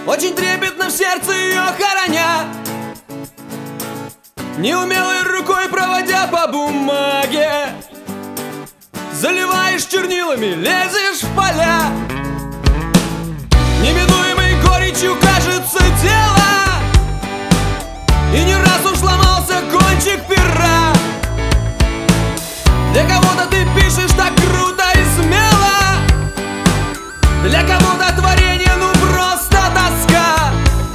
очень трепетно в сердце ее хороня, неумелой рукой проводя по бумаге. Заливаешь чернилами, лезешь в поля, неминуемой горечью кажется дело, и не раз уж сломался кончик пера. Для кого-то ты пишешь так круто и смело, для кого-то творение ну просто тоска.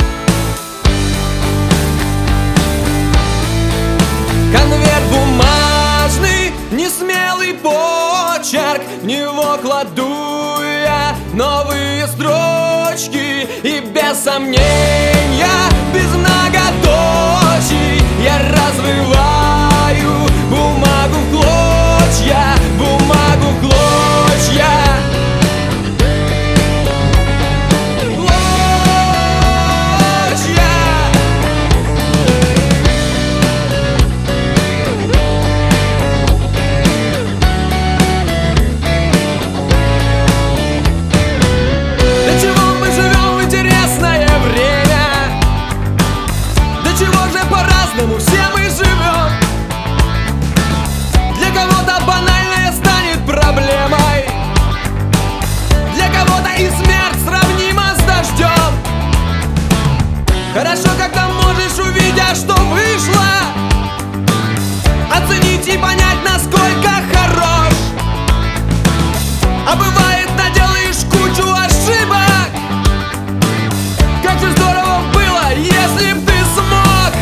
Конверт бумажный, несмелый почерк, в него кладу я новые строчки, и без сомнения, без многоточий я разрываю бумагу в клочья, бумагу в клочья. Все мы живем. Для кого-то банальное станет проблемой, для кого-то и смерть сравнима с дождем. Хорошо, когда можешь, увидя, что вышло, оценить и понять, насколько хорош. А бывает, наделаешь кучу ошибок. Как же здорово было, если б ты смог.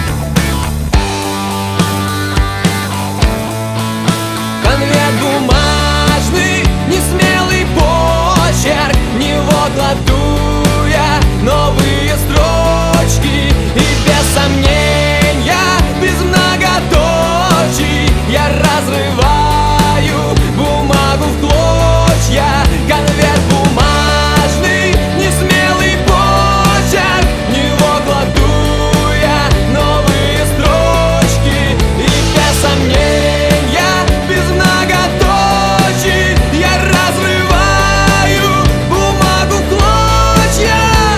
Конверт бумажный, несмелый почерк, в него кладу я новые строчки, и без сомнения, без многоточий я разрываю бумагу в клочья. Конверт бумажный, несмелый почерк, в него кладу я новые строчки, и без сомнения, я разрываю бумагу в клочья.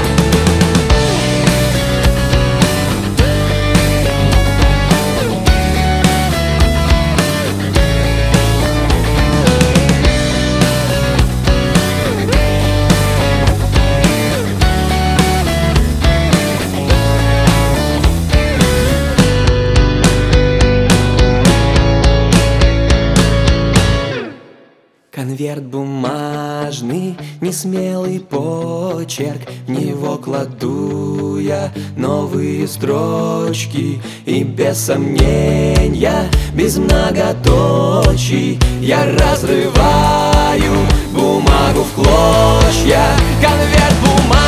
Конверт бумажный, несмелый почерк, в него кладу я новые строчки, и без сомнения, без многоточий я разрываю бумагу в клочья. Конверт бумажный.